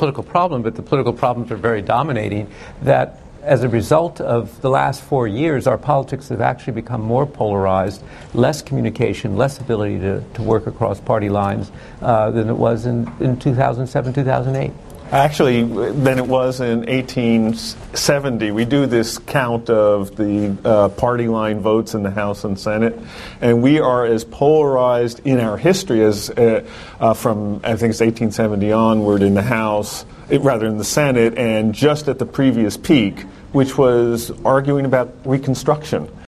political problem, but the political problems are very dominating, that as a result of the last 4 years, our politics have actually become more polarized, less communication, less ability to work across party lines than it was in 2007, 2008. Actually, than it was in 1870. We do this count of the party line votes in the House and Senate, and we are as polarized in our history as from, I think it's 1870 onward in the House, rather in the Senate, and just at the previous peak, which was arguing about Reconstruction.